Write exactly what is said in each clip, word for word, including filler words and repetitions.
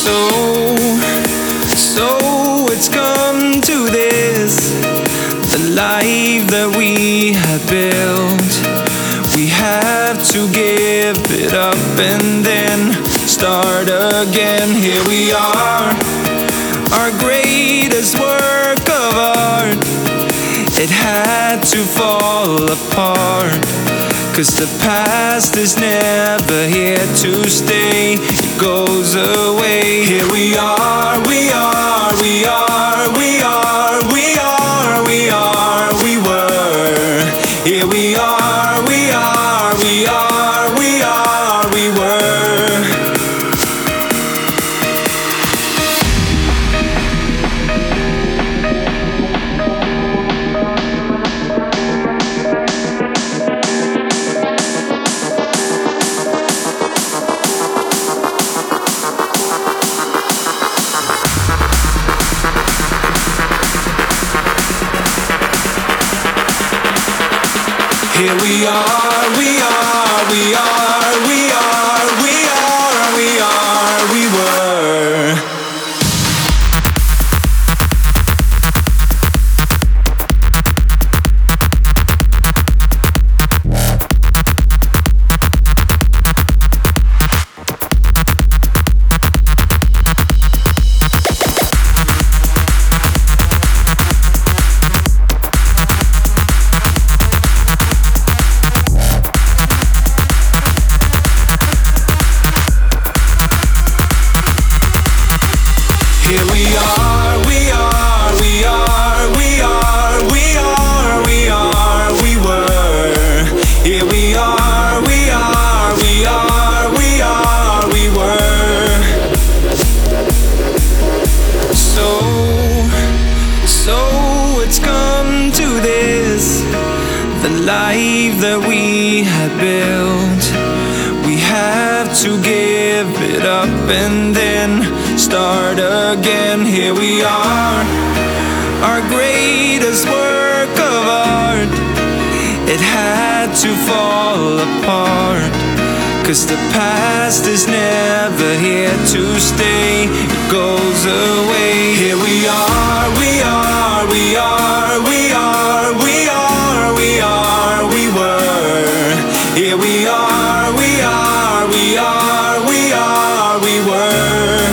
So, so it's come to this, the life that we have built. We have to give it up and then start again. Here we are, our greatest work of art. It had to fall apart, 'cause the past is never here to stay. It goes away. Here we are, we are, we are, we are, we are, we are, we were. Here we are, we are, we are, we are, we were. Here we are, we are, we are, we are, we are, we are, we were. Here we are, we are, we are, we are, we are, we are, we were. Here we are, we are, we are, we are, we were. So, so it's come to this, the life that we have built. We have to give it up and then start again. Here we are, our greatest work of art. It had to fall apart, 'cause the past is never here to stay. It goes away. Here we are, we are, we are, we are, we are, we are, we were. Here we are, we are, we are, we are, we were.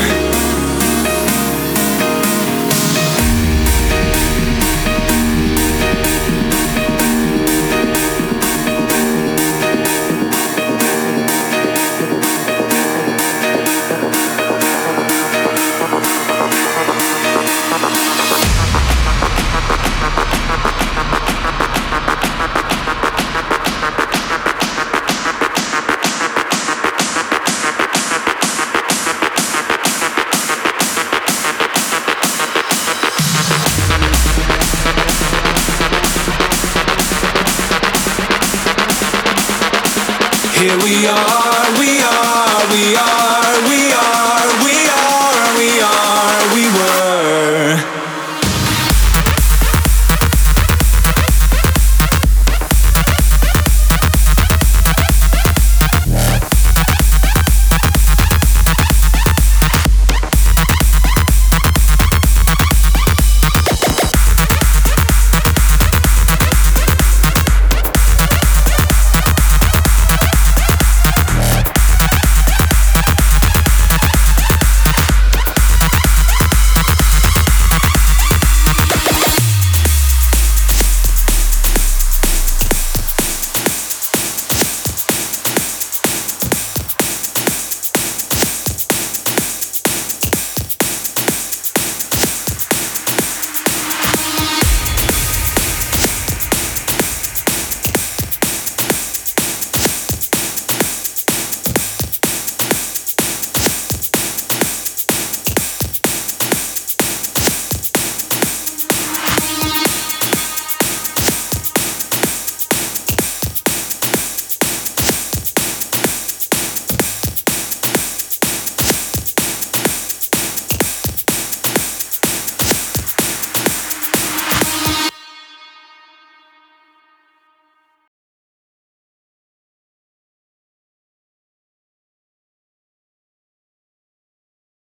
Here we are, we